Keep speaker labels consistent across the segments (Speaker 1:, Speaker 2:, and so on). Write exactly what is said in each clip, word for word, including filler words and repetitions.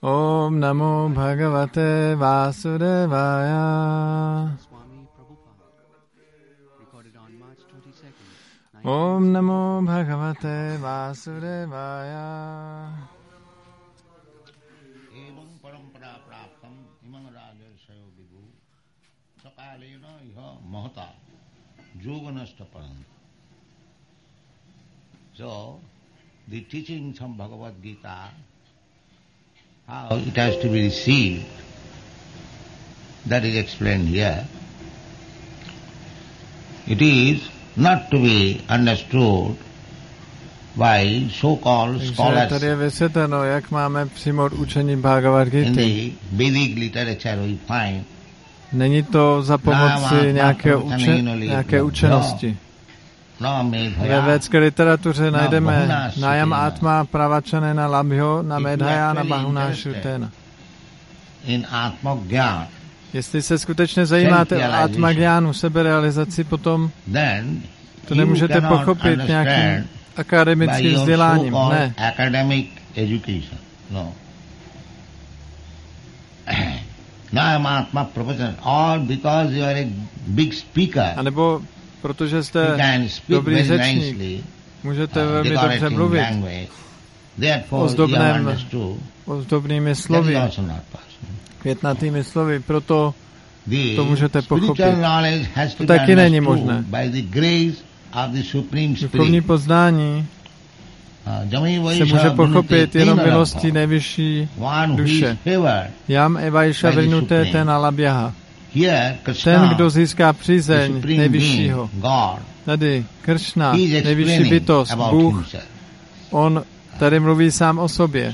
Speaker 1: Om namo bhagavate Vasudevaya. Om namo bhagavate Vasudevaya.
Speaker 2: Evam parampara praptam imam rajarsayo vibu sakalena iha mahata yoganashtaparam. So, the teachings of Bhagavad Gita, how it has to be received, that is explained here. It is not to be understood by so-called scholars.
Speaker 1: Tady je vysvětleno, jak máme přijmout učení Bhagavad
Speaker 2: In
Speaker 1: Gity.
Speaker 2: the Vedic literature we find
Speaker 1: Není to za pomoci nějaké, uče, nějaké učenosti. Ve védské literatuře najdeme Nájam Atma Pravachanena Labhyo na Medhaya na Bahunášutena. Jestli se skutečně zajímáte o Atmagjánu, seberealizaci, potom to nemůžete pochopit nějakým akademickým vzděláním. Ne. A nebo protože jste dobrý řečník, můžete velmi dobře mluvit ozdobným, ozdobnými slovy, květnatými slovy, proto to můžete pochopit. To taky není možné. Duchovní poznání se může pochopit jenom milostí nejvyšší duše. Jam evajša vrnuté ten alabjaha. Ten, kdo získá přízeň nejvyššího. Tady Kršna, nejvyšší bytost, Bůh, on tady mluví sám o sobě.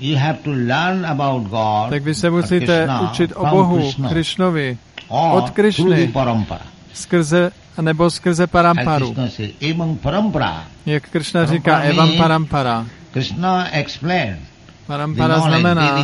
Speaker 1: Tak vy se musíte učit o Bohu, Krišnovi, od Krišny, skrze, nebo skrze paramparu. Jak Kršna říká, evam parampara. Parampara znamená,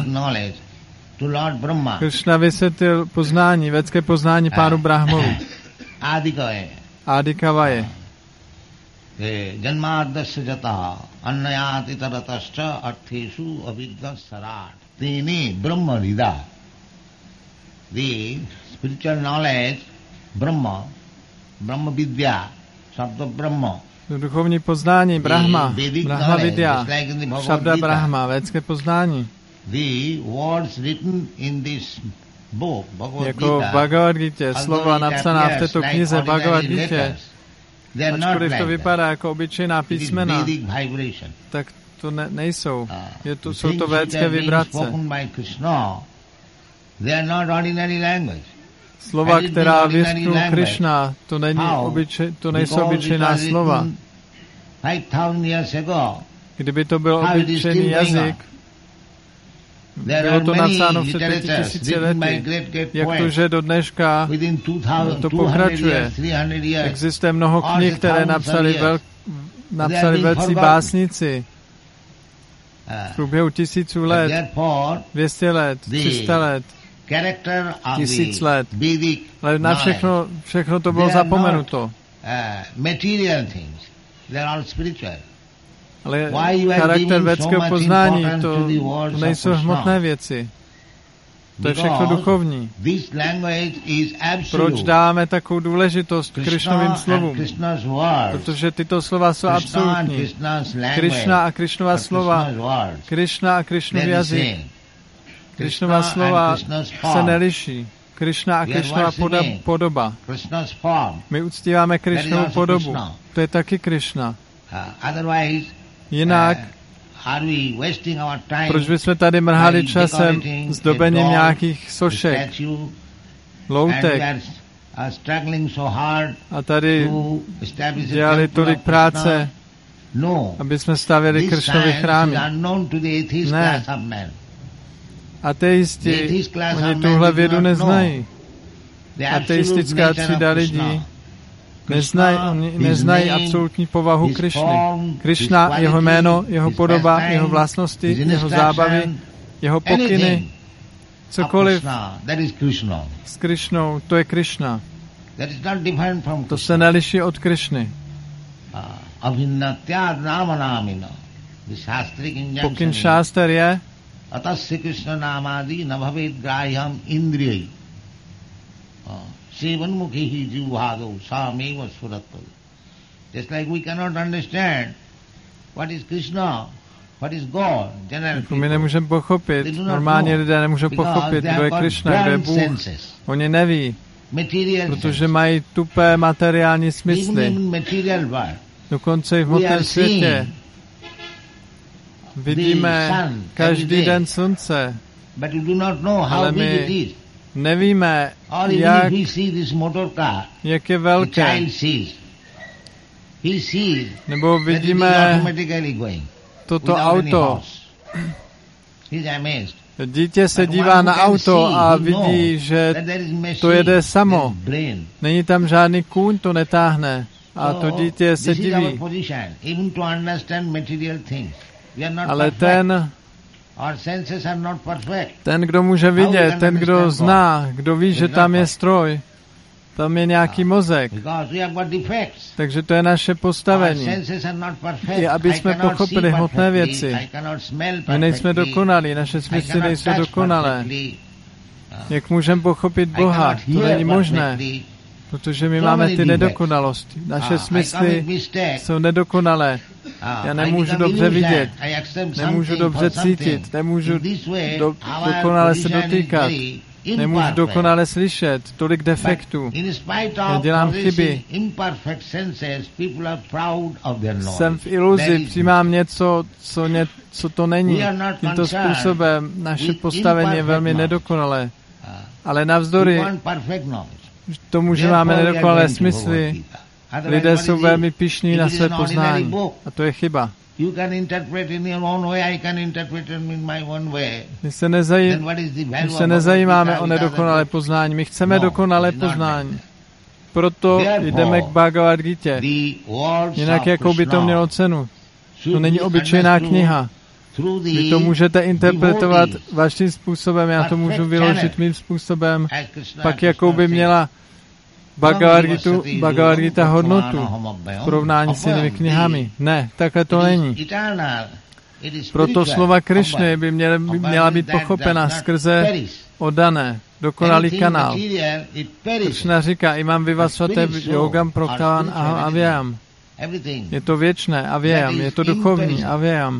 Speaker 1: Kršna vysvětlil poznání, védské poznání pánu Brahmovi. Adikavaje.
Speaker 2: Janmadasya jataha annayati taratascha artheshu avidya sarat. Tini Brahma Rida. The spiritual knowledge, Brahma, Brahma Vidya, Sabda Brahma.
Speaker 1: Duchovní poznání, Brahma, Brahma Vidya, Sabda Brahma, védské poznání.
Speaker 2: The words written in this book, Bhagavad
Speaker 1: jako v Bhagavad Gita, slova napsaná v této knize Bhagavad Gita, ačkoliv to vypadá jako obyčejná písmena, tak to ne, nejsou. Je to, jsou to védské vibrace. Slova, která vyřknul Krishna, to, není obyčej, to nejsou obyčejná slova. Kdyby to byl obyčejný jazyk, bylo to napsáno před pěti tisíci lety. Jak to, že do dneška to pokračuje. Existuje mnoho knih, které napsali, vel, napsali velcí básníci v průběhu tisíců let, dvě stě let, tři sta let, tisíc let. Ale na všechno, všechno to bylo zapomenuto. Ale charakter védského poznání, to, to nejsou hmotné věci. To je všechno duchovní. Proč dáme takovou důležitost Krišnovým slovům? Protože tyto slova jsou absolutní. Krišna a Krišnova slova, Krišna a Krišnův jazyk. Krišnova slova se neliší. Krišna a Krišnova podoba. My uctíváme Krišnovu podobu. To je taky Krišna. Jinak, proč bychom tady mrhali časem zdobením nějakých sošek, loutek a tady dělali tolik práce, aby jsme stavěli Kršnovy chrámy. Ne. Ateisti, oni tuhle vědu neznají. Ateistická třída lidí Neznají, oni neznají absolutní povahu Krišny. Krišna, jeho jméno, jeho podoba, jeho vlastnosti, jeho zábavy, jeho pokyny, cokoliv s Krišnou, to je Krišna. To se neliší od Krišny. Pokyn šáster je,
Speaker 2: atasya Krishna namadi nabhavet grahyam indriyai sevanmukhi jivbhadau sameva surattal. Just like we cannot understand what is Krishna, what is God, general people.
Speaker 1: My nemůžeme pochopit, normální lidé nemůžou pochopit, kdo je Krishna, kdo je Bůh. Oni neví, protože mají tupé materiální smysly. Dokonce i v hmotném světě vidíme každý den slunce, ale my nevíme, jak, jak je velké. Nebo vidíme toto auto. Dítě se dívá na auto a vidí, že to jede samo. Není tam žádný kůň, to netáhne. A to dítě se diví. Ale ten, ten, kdo může vidět, ten, kdo zná, kdo ví, že tam je stroj, tam je nějaký mozek. Takže to je naše postavení. I aby jsme pochopili hmotné věci. My nejsme dokonalí, naše smysly nejsou dokonalé. Jak můžeme pochopit Boha? To není možné. Protože my máme ty nedokonalosti. Naše smysly jsou nedokonalé. Já nemůžu dobře vidět, nemůžu dobře cítit, nemůžu do, dokonale se dotýkat, nemůžu dokonale slyšet, tolik defektů. Já dělám chyby. Jsem v iluzi, přijímám něco, co, ně, co to není. Tímto způsobem naše postavení je velmi nedokonalé. Ale navzdory tomu, že máme nedokonalé smysly, lidé jsou velmi pyšní na své poznání. A to je chyba. My se, nezaj... My se nezajímáme o nedokonalé poznání. My chceme dokonalé poznání. Proto jdeme k Bhagavad Gitě. Jinak jakou by to mělo cenu? To není obyčejná kniha. Vy to můžete interpretovat vaším způsobem, já to můžu vyložit mým způsobem, pak jakou by měla Bhagavad Gitu, Bhagavad Gita hodnotu v porovnání s jinými knihami. Ne, takhle to není. Proto slova Krišny by měla, by měla být pochopena skrze oddané, dokonalý kanál. Krišna říká, imam vivasvate yogam proktavan aham avyam. Je to věčné, avyam, je to duchovní, avyam.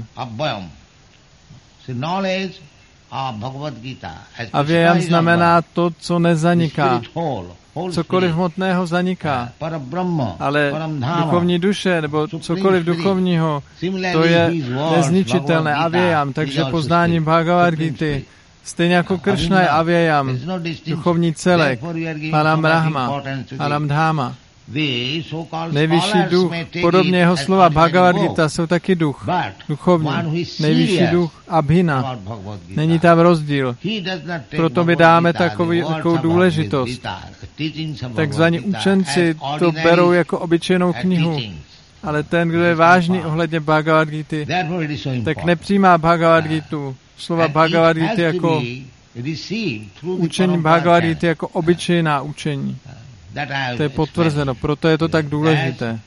Speaker 1: Avyam znamená to, co nezaniká. Cokoliv hmotného zaniká, ale duchovní duše, nebo cokoliv duchovního, to je nezničitelné, avyam, takže poznání Bhagavad Gity, stejně jako Kršna je avyam, duchovní celek, Param Brahma, Param Dháma. Nejvyšší duch, podobně jeho slova Bhagavad Gita jsou taky duch, duchovní. Nejvyšší duch Abhina. Není tam rozdíl. Proto my dáme takový, takovou důležitost. Takzvaní učenci to berou jako obyčejnou knihu. Ale ten, kdo je vážný ohledně Bhagavad Gity, tak nepřijímá Bhagavad Gitu, slova Bhagavad Gity jako učení Bhagavad Gity jako obyčejná učení. To je potvrzeno, proto je to tak důležité.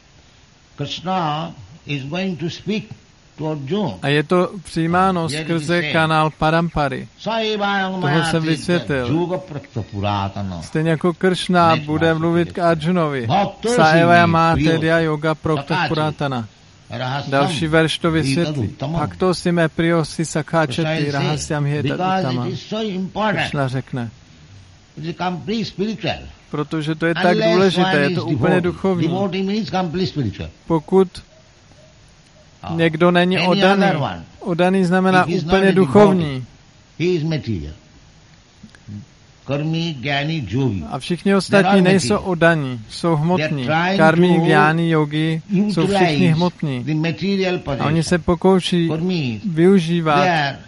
Speaker 1: A je to přijímáno skrze kanál Parampary. Toho jsem vysvětlil. Stejně jako Kršna bude mluvit k Arjunovi. Saevaya Materia Yoga Prokta Puratana. Další verš to vysvětlí. Bhakto si me priyo si sakháčati rahasyam heta utama. Kršna řekne. Protože to je tak důležité, je to úplně duchovní. Pokud někdo není oddaný, oddaný znamená úplně duchovní. A všichni ostatní nejsou oddaní, jsou hmotní. Karmi, gyáni, yogi jsou všichni hmotní. A oni se pokouší využívat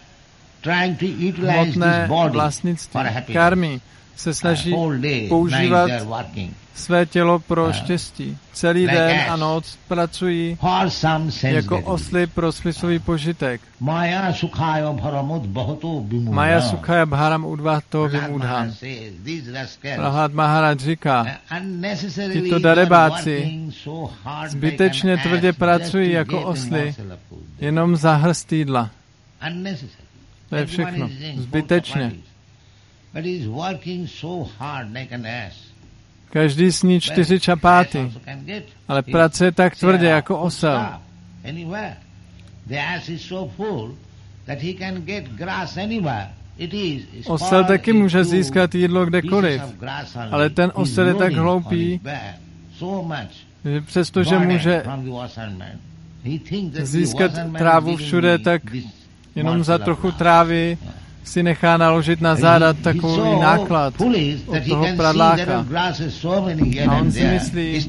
Speaker 1: hmotné vlastnictví. Karmi se snaží používat své tělo pro štěstí. Celý den a noc pracují jako osly pro smyslový požitek. Maya sukhaya bharam udvahto vimudha. Prahlad Maharaj říká, tyto darebáci zbytečně tvrdě pracují jako osly jenom za hrst jídla. To je všechno. Zbytečně. Každý sní čtyři čapáty, ale pracuje tak tvrdě jako osel. Osel taky může získat jídlo kdekoliv, ale ten osel je tak hloupý, že přestože může získat trávu všude, tak jenom za trochu trávy si nechá naložit na záda takový náklad od toho pradláka. A on si myslí,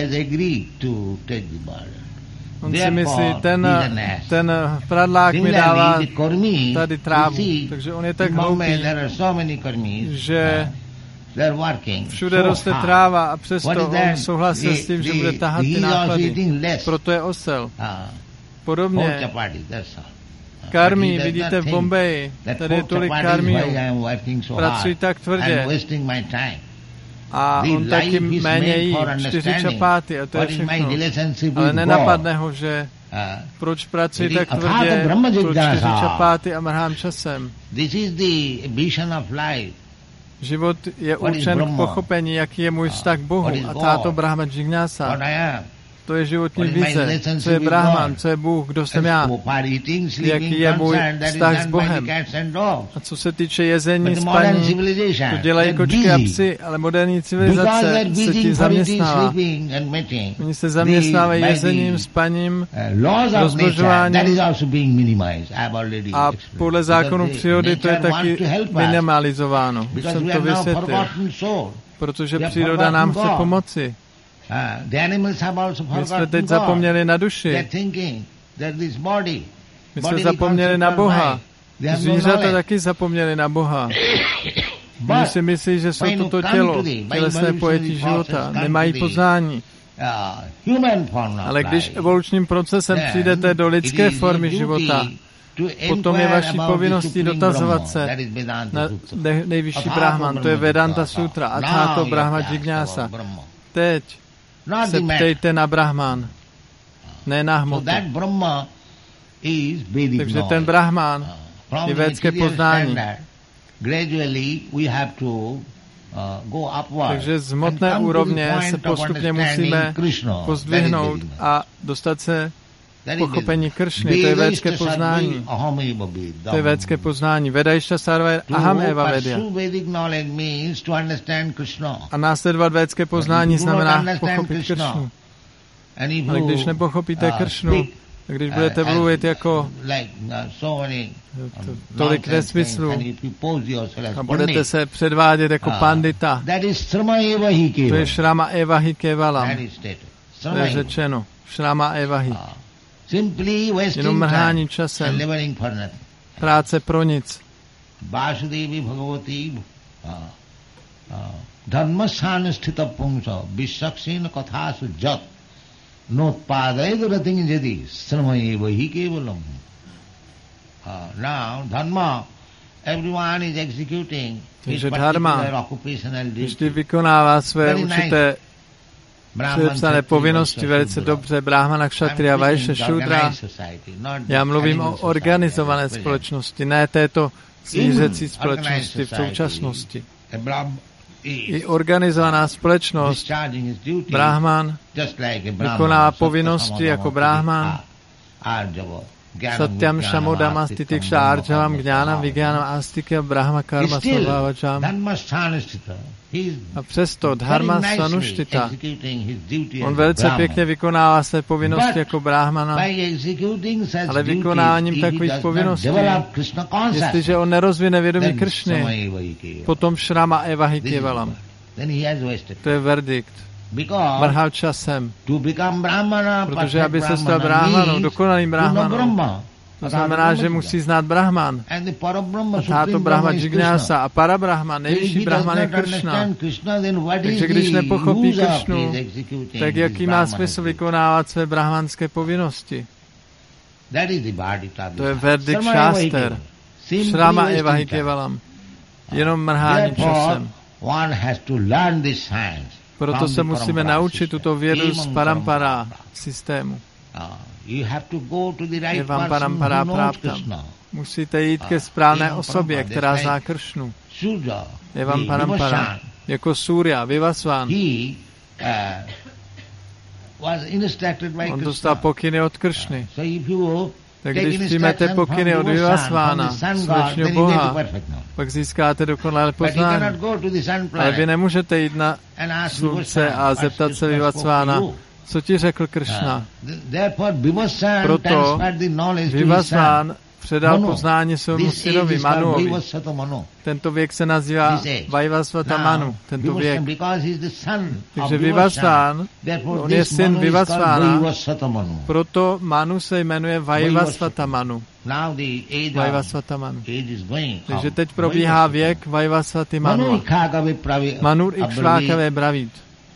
Speaker 1: on si myslí, ten, ten pradlák mi dává tady trávu. Takže on je tak hloupý, že všude roste tráva a přesto on souhlasí s tím, že bude tahat ty náklady. Proto je osel. Podobně karmí, vidíte v Bombeji, tady je tolik karmíů, pracují tak tvrdě a on taky méně jí čtyři čapáty a to je všechno. Ale nenapadne ho, že proč pracují tak tvrdě pro čtyři čapáty a mrhám časem. Život je určen k pochopení, jaký je můj vztah k Bohu a táto Brahma Džignasa. To je životní vize, co je Brahman, co je Bůh, kdo jsem já, jaký je můj vztah s Bohem. A co se týče jezení, spaní, to dělají kočky a psy, ale moderní civilizace se tím zaměstnává. Oni se zaměstnávají jezením, spaním, rozmnožováním a podle zákonu přírody to je taky minimalizováno. Už jsem to vysvětlil, protože příroda nám chce pomoci. My jsme teď zapomněli na duši. My jsme zapomněli na Boha. Zvířata taky zapomněli na Boha. Oni si myslí, že jsou toto tělo, tělesné pojetí života. Nemají poznání. Ale když evolučním procesem přijdete do lidské formy života, potom je vaší povinností dotazovat se na nejvyšší Brahman. To je Vedanta Sutra. Athato Brahma Džignasa. Teď se ptejte na Brahman, ne na hmotu. Takže ten Brahman je védské poznání. Takže z hmotné úrovně se postupně musíme pozdvihnout a dostat se k pochopení Kršny. To je védské poznání. To je védské poznání. Vedajšta sarva aham eva vedya. A následovat védské poznání znamená pochopit Kršnu. Ale když nepochopíte Kršnu, když budete mluvit jako tolik nesmyslu a budete se předvádět jako pandita, to je šrama evahi kevalam. To je řečeno. Šrama evahi. Jenom mrhání časem. Práce pro nic.
Speaker 2: Vasudevi Bhagavati Dharmasthana sthita pumsa Vishakshena kathasu jat Notpadaidu rating jadi Sramaye vahi kevalam. Now Dharma, everyone is executing his particular occupational duty.
Speaker 1: Vždy vykonává své určité předepsané povinnosti velice dobře. Brahmana, Kshatriya, Vaishya, Šudra. Já mluvím o organizované společnosti, ne této zvířecí společnosti v současnosti. I organizovaná společnost, Brahman, vykoná povinnosti jako Brahman, Satyam Shamodam Astitiksha Arjavam Gnánam Vigyánam Astikya Brahma Karma Svabhavacham. A přesto Dharma Sanuštita, on velice pěkně vykonává své povinnosti jako Brahmana, ale vykonáním takových povinností, jestliže on nerozvine vědomí Kršny, potom šrama evahi kevalam. To je verdikt. Mrhal časem. Protože aby se stal Brahmanou, dokonalým Brahmanou, to znamená, že musí znát Brahman. A táto Brahma Džignasa a Parabrahma, nejvyšší Brahman je Kršna. Takže když nepochopí Kršnu, tak jaký má smysl vykonávat své brahmanské povinnosti? To je verdikt šáster. Šrama evahi kevalam. Jenom mrhání časem. Proto se musíme naučit tuto vědu z parampara systému. Je vám parampara práptam. musíte jít ke správné osobě, která zná Kršnu. Evam Parampara. Jako Surya, Vivasvan. On dostal pokyny od Kršny. Tak když přijmete pokyny od Vivasvána, skutečného Boha, pak získáte dokonalé poznání. Ale vy nemůžete jít na slunce a zeptat se Vivasvána, co ti řekl Kršna. Proto Vivasván předal poznání svému synovi Manuovi. Tento věk se nazývá Vaivasvata Manu, tento věk. Takže Vivasván, on je syn Vivasvána, proto Manu se jmenuje Vaivasvata Manu. Vaivasvata Manu. Takže teď probíhá věk Vaivasvaty Manu. Manur Ikšvákavé Bravít.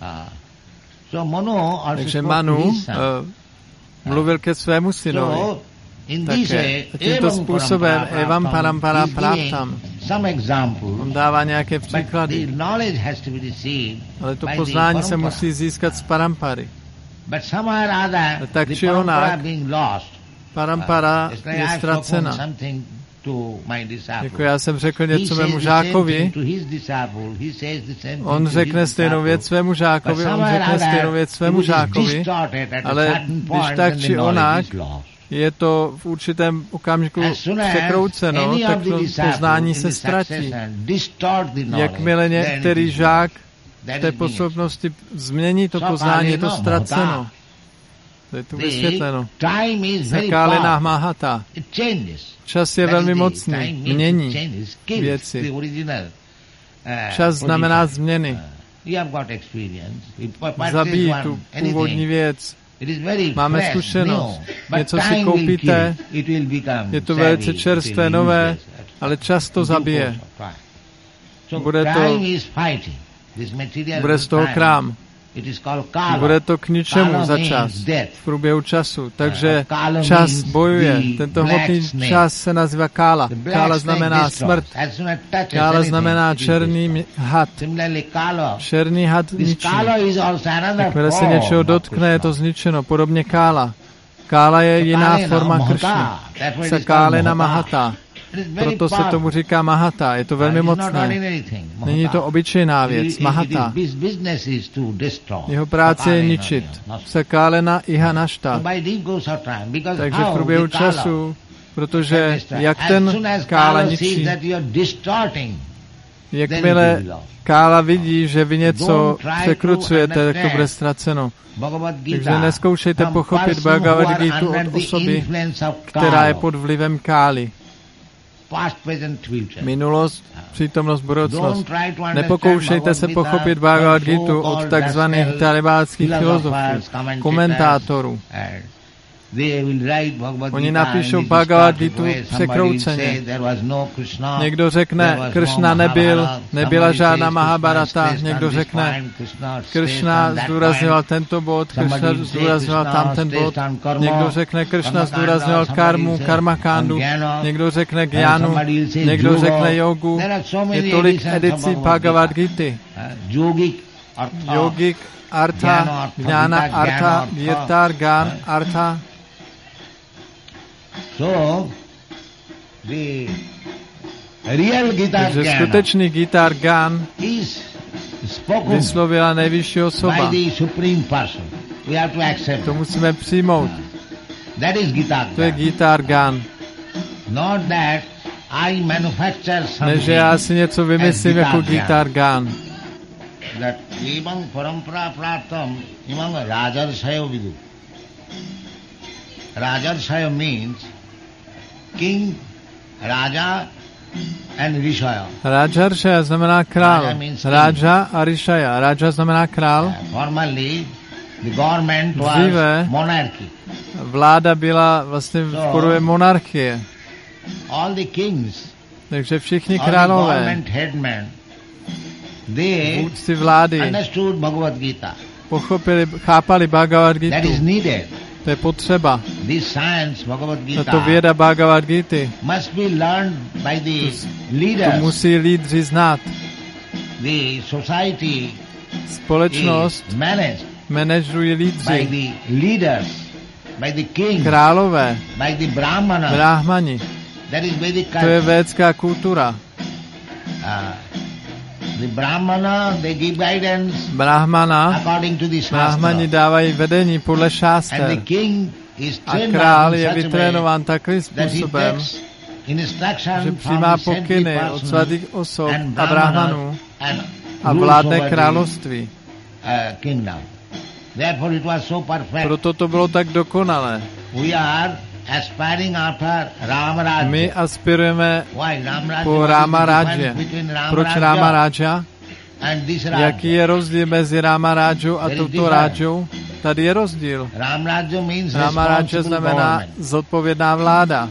Speaker 1: Takže Manu uh, mluvil ke svému synovi. Také tímto způsobem Evam Parampara Praptam. On dává nějaké příklady. Ale to poznání se musí získat z Parampary. Tak či onak, Parampara je ztracena. Jako já jsem řekl něco mému žákovi, on řekne stejnou věc svému žákovi, on řekne stejnou věc svému žákovi, ale když tak či onak, je to v určitém okamžiku překrouceno, tak to poznání se ztratí. Jakmile některý žák v té působnosti změní to poznání, je to ztraceno. To je tu vysvětleno. Sakálina Mahata. Čas je velmi mocný, mění věci. Čas znamená změny. Zabíjí tu původní věc. Máme zkušenost. Něco si koupíte, je to velice čerstvé, nové, ale čas to zabije. Bude to, bude z toho krám. Bude to k ničemu za čas, v průběhu času. Takže čas bojuje. Tento hmotný čas se nazývá kála. Kála znamená smrt. Kála znamená černý had. Černý had ničí. Jakmile se něčeho dotkne, je to zničeno. Podobně kála. Kála je jiná forma Kršny. Sakálena Mahata. Proto se tomu říká Mahata. Je to velmi mocné. Není to obyčejná věc. Mahata. Jeho práce je ničit. Sakálena iha našta. Takže v průběhu času, protože jak ten kála ničí, jakmile kála vidí, že vy něco překrucujete, tak to bude ztraceno. Takže neskoušejte pochopit Bhagavad Gita od osoby, která je pod vlivem kály. Minulost, přítomnost, budoucnost. Nepokoušejte se pochopit Bhagavad Gita od takzvaných talibánských filozofů, komentátorů. Oni napíšou Bhagavad Gita překrouceně. Někdo řekne, Kršna nebyl, nebyla žádná Mahabharata. Někdo řekne, Kršna zdůrazňoval tento bod, Kršna zdůrazňoval tamten bod. Někdo řekne, Kršna zdůrazňoval karmu, karmakándu. Někdo řekne gyánu, někdo řekne jogu. Je tolik edicí Bhagavad Gity. Yogik, artha, gyána, artha, girtar, gán, artha.
Speaker 2: So, the real Gita
Speaker 1: Takže skutečný Gitar Gan vyslovila nejvyšší osoba. To musíme přijmout. To je Gitar Gan. Ne, že já si něco vymyslím jako Gitar Gan.
Speaker 2: Rajarshaya means king, raja and rishaya.
Speaker 1: Rajarshaya znamená král. Raja a rishaya. Raja znamená král.
Speaker 2: Formerly the government was monarchy.
Speaker 1: Vláda byla vlastně v podobě monarchie.
Speaker 2: All the kings,
Speaker 1: takže všichni králové, vůdci vlády,
Speaker 2: understood Bhagavad Gita.
Speaker 1: Pochopili, chápali Bhagavad Gita.
Speaker 2: That is needed.
Speaker 1: To je potřeba.
Speaker 2: This science, Bhagavad Gita,
Speaker 1: tato věda Bhagavad Gita
Speaker 2: must be learned by the leaders.
Speaker 1: To musí lídři znát.
Speaker 2: The society
Speaker 1: společnost manažují lídři.
Speaker 2: By the leaders, by the kings,
Speaker 1: králové,
Speaker 2: by the brahmanas.
Speaker 1: Brahmani. To je védská kultura. Brahmana, Brahmani dávají vedení podle šáster. A král je vytrénován takovým způsobem, že přijímá pokyny od svatých osob a brahmanů a vládne království. Proto to bylo tak dokonalé. My aspirujeme po Rama Rádže. Proč Rama Rádža? Jaký je rozdíl mezi Rama Rádžou a touto Rádžou? Tady je rozdíl. Rama Rádža znamená zodpovědná vláda.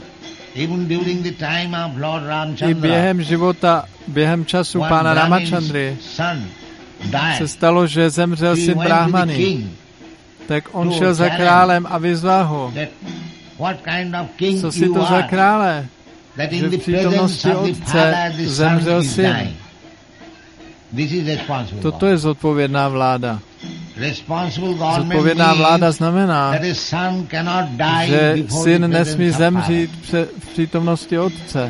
Speaker 1: I během života, během času pána Ramachandry se stalo, že zemřel syn Brahmany. Tak on šel za králem a vyzval ho. Co si to za krále? Že v přítomnosti otce zemřel syn. Toto je zodpovědná vláda. Zodpovědná vláda znamená, že syn nesmí zemřít v přítomnosti otce.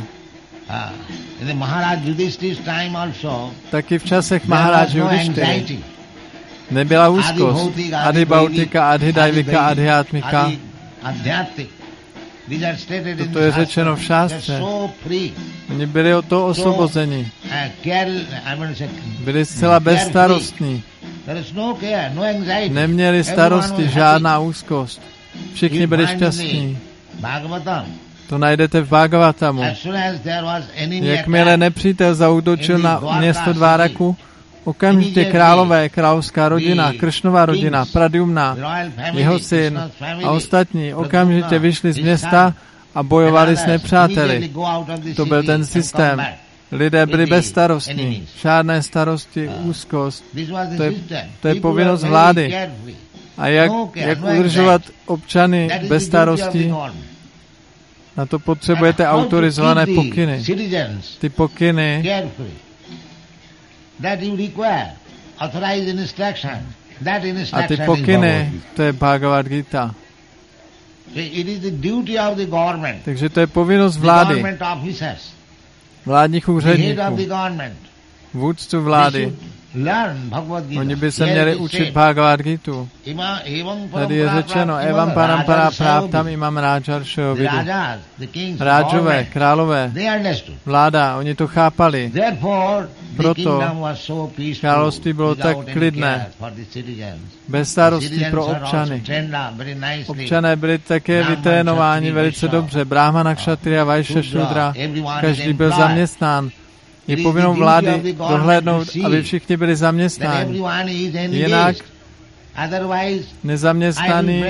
Speaker 1: Taky v časech Maharáže Judištyry nebyla úzkost. Adhi Bautika, Adhi Daivika, Adhi Atmika. Toto je řečeno v šástře. Oni byli od toho osvobozeni. Byli zcela bezstarostní. Neměli starosti, žádná úzkost. Všichni byli šťastní. To najdete v Bhagavatamu. Jakmile nepřítel zaútočil na město Dváraku, okamžitě králové, královská rodina, Kršnova rodina, Pradyumna, jeho syn a ostatní okamžitě vyšli z města a bojovali s nepřáteli. To byl ten systém. Lidé byli bezstarostní. Žádné starosti, úzkost. To je, to je povinnost vlády. A jak, jak udržovat občany bez starostí? Na to potřebujete autorizované pokyny. Ty pokyny a ty pokyny, to je Bhagavad Gita. Takže to je povinnost vlády, vládních úředníků, vůdců vlády. Oni by se měli učit Bhagavad Gitu. Tady je řečeno, Evam parampara práptam imam rájaršeho vidu. Rádžové, králové, vláda, oni to chápali. Proto království bylo tak klidné, bez starostí pro občany. Občané byli také vytrénováni velice dobře. Brahmana, Kshatriya, Vaishya, Šudra, každý byl zaměstnán. Je povinnou vlády dohlédnout, aby všichni byli zaměstnáni. Jinak nezaměstnaný,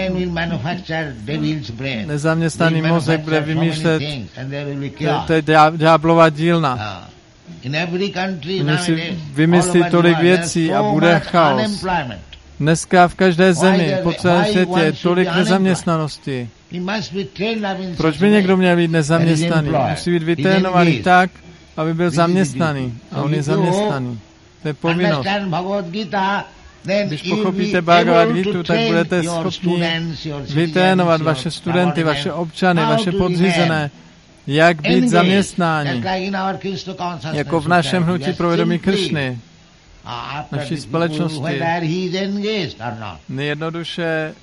Speaker 1: nezaměstnaný mozek bude vymýšlet, to je ďáblova dílna. Oni si vymyslí tolik věcí a bude chaos. Dneska v každé zemi, po celém světě je tolik nezaměstnanosti. Proč by někdo měl být nezaměstnaný? Musí být vytrénovaný tak, aby byl zaměstnaný. A on je zaměstnaný. To je povinnost. Když pochopíte Bhagavad Gitu, tak budete schopni vytrénovat vaše studenty, vaše občany, vaše podřízené, jak být zaměstnáni. Jako v našem hnutí pro vědomí Kršny, naší společnosti. Nejjednoduše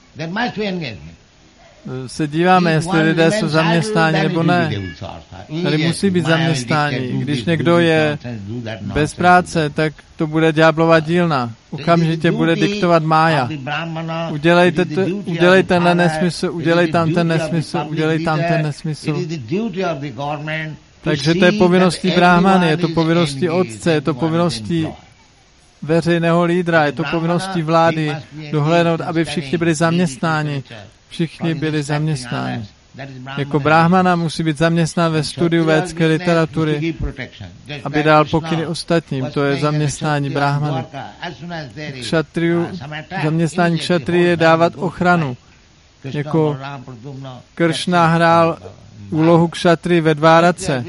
Speaker 1: se díváme, jestli lidé jsou zaměstnáni nebo ne. Tady musí být zaměstnáni. Když někdo je bez práce, tak to bude ďáblova dílna. Okamžitě bude diktovat mája. Udělejte, to, udělej tenhle nesmysl, udělej tam ten nesmysl, udělej tam ten nesmysl. Takže to je povinností brahmany, je to povinností otce, je to povinností veřejného lídra, je to povinností vlády dohlédnout, aby všichni byli zaměstnáni. Všichni byli zaměstnáni. Jako brahmana musí být zaměstnán ve studiu védské literatury, aby dal pokyny ostatním. To je zaměstnání brahmana. Kšatriu, zaměstnání kšatrie je dávat ochranu. Jako Kršna hrál úlohu kšatry ve Dvárace.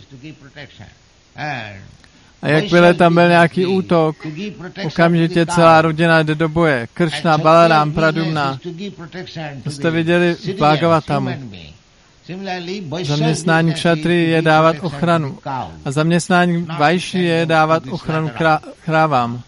Speaker 1: A jakmile tam byl nějaký útok, okamžitě celá rodina jde do boje. Kršna, Balarám, Pradyumna. To jste viděli v Bhagavatamu. Zaměstnání kšatry je dávat ochranu. A zaměstnání vajší je dávat ochranu krá- krávám.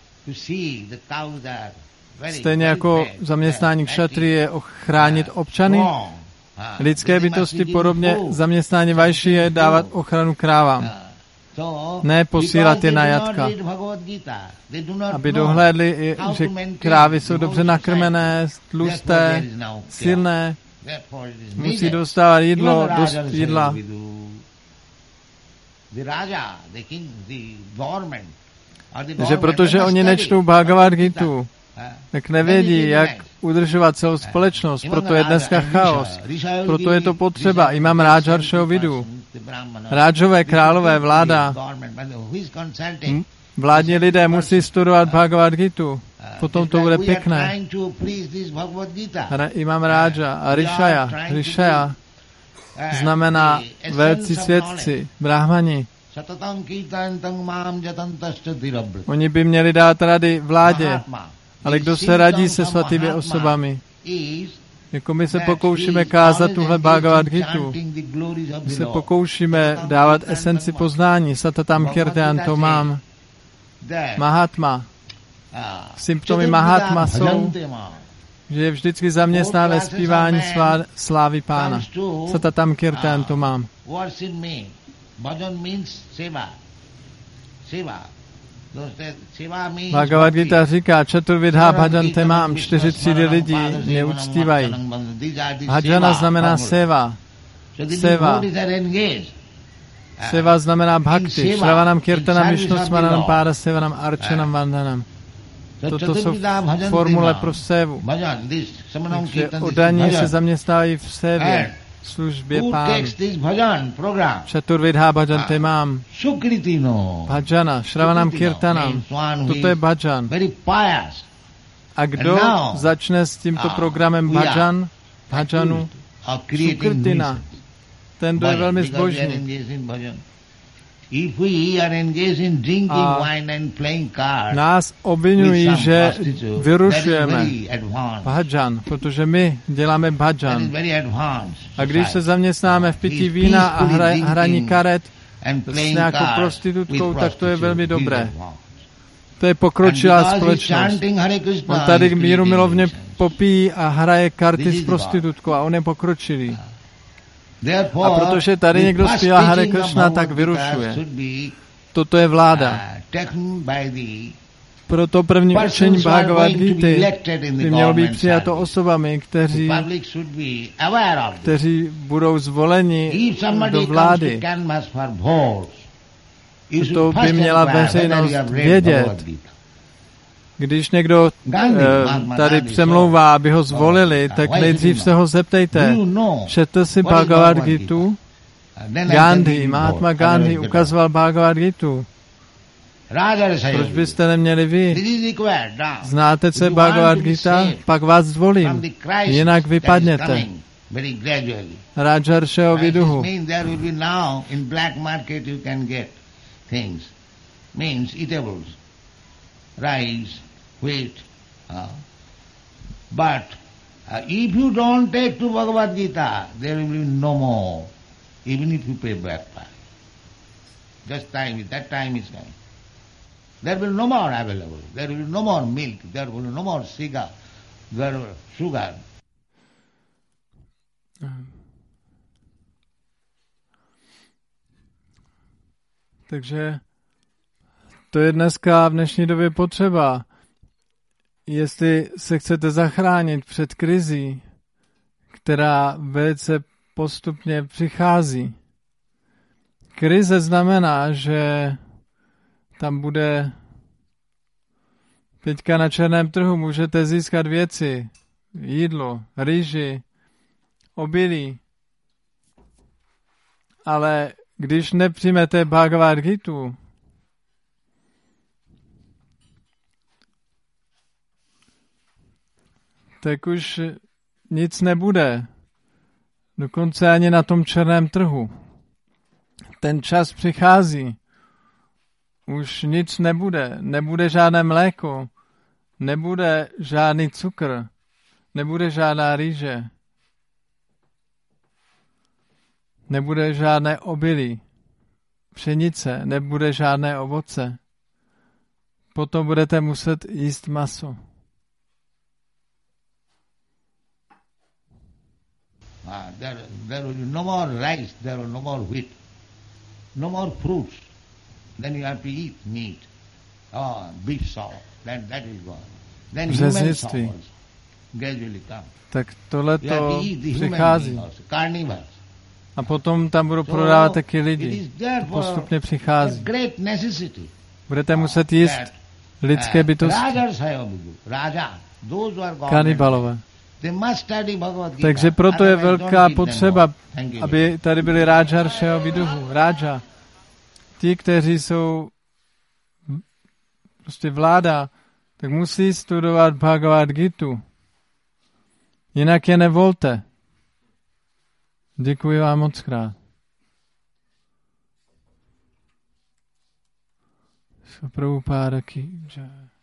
Speaker 1: Stejně jako zaměstnání kšatry je ochránit občany, lidské bytosti podobně zaměstnání vajší je dávat ochranu krávám. Ne posílat je na jatka, aby dohlédli, že krávy jsou dobře nakrmené, tlusté, silné, musí dostávat jídlo, dost jídla. Že protože oni nečtou Bhagavad Gitu, tak nevědí, jak udržovat celou společnost. Proto je dneska chaos. Proto je to potřeba. Imám Rážharšeho vidu. Rážové králové vláda. Vládní lidé musí studovat Bhagavad Gitu. Potom to bude pěkné. Imám Ráža a Rishaya. Rishaya znamená velcí svědci, brahmani. Oni by měli dát rady vládě. Ale kdo se radí se svatými osobami? Jako my se pokoušíme kázat tuhle Bhagavad Gitu. My se pokoušíme dávat esenci poznání. Satatam kirtanto mám. Mahatma. Symptomy Mahatma jsou, že je vždycky zaměstná ve zpívání svá, slávy Pána. Satatam kirtanto mám. Bhagavad Gita říká, čaturvidhá bhajante mám, čtyři třídy lidí mě uctívají. Bhajana znamená seva. Seva. Seva znamená bhakti. Shravanam kirtanam višnosmaranam páda sevanam arčanam vandanam. Toto jsou formule pro sévu. Takže oddaní se zaměstnávají v sévě, službě Pánu. Čaturvidhá bhajante mám. Bhajana, Shravanam kirtanam. Toto je bhajan. A kdo začne s tímto programem bhajan, bhajanu, Sukritina, ten, kdo je velmi zbožný. A nás obvinují, že vyrušujeme bhajan, protože my děláme bhajan. A když se zaměstnáme v pití vína a hra, hraní karet s nějakou prostitutkou, tak to je velmi dobré. To je pokročilá společnost. On tady míru milovně popíjí a hraje karty s prostitutkou a on je pokročilý. A protože tady někdo zpívá Hare Krishna, tak vyrušuje. Toto je vláda. Proto první učení Bhagavad Gity by mělo být přijato osobami, kteří, kteří budou zvoleni do vlády. To by měla veřejnost vědět. Když někdo eh, tady přemlouvá, aby ho zvolili, tak nejdřív se ho zeptejte. Četl si Bhagavad Gitu? Gandhi, Mahatma Gandhi ukazoval Bhagavad Gitu. Proč byste neměli vy? Znáte, co je Bhagavad Gita? Pak vás zvolím. Jinak vypadněte. Rážharšeho viduhu.
Speaker 2: Rice, wheat. Uh, but uh, if you don't take to Bhagavad Gita, there will be no more, even if you pay back. Just time, that time is coming. There will be no more available. There will be no more milk. There will be no more sugar. There will be sugar.
Speaker 1: Takže to je dneska v dnešní době potřeba. Jestli se chcete zachránit před krizí, která velice postupně přichází. Krize znamená, že tam bude teďka na černém trhu můžete získat věci, jídlo, rýži, obilí. Ale když nepřijmete Bhagavad Gitu, tak už nic nebude. Dokonce ani na tom černém trhu. Ten čas přichází. Už nic nebude. Nebude žádné mléko. Nebude žádný cukr. Nebude žádná rýže. nebude žádné obilí, pšenice, nebude žádné ovoce. Potom budete muset jíst maso.
Speaker 2: Uh, there, there will be no more rice, there will be no more wheat, no more fruits. Then you have to eat meat. Oh, beef sour, then that is gone. Then human sour gradually come.
Speaker 1: Tak tohle to přichází. A potom tam budou prodávat taky lidi. To postupně přichází. Budete muset jíst lidské bytosti. Kanibalové. Takže proto je velká potřeba, aby tady byli Rážaršeho viduhu. Ráža. Ti, kteří jsou prostě vláda, tak musí studovat Bhagavad Gitu. Jinak je nevolte. Děkuji vám moc krát. Prabhupáda ki jai.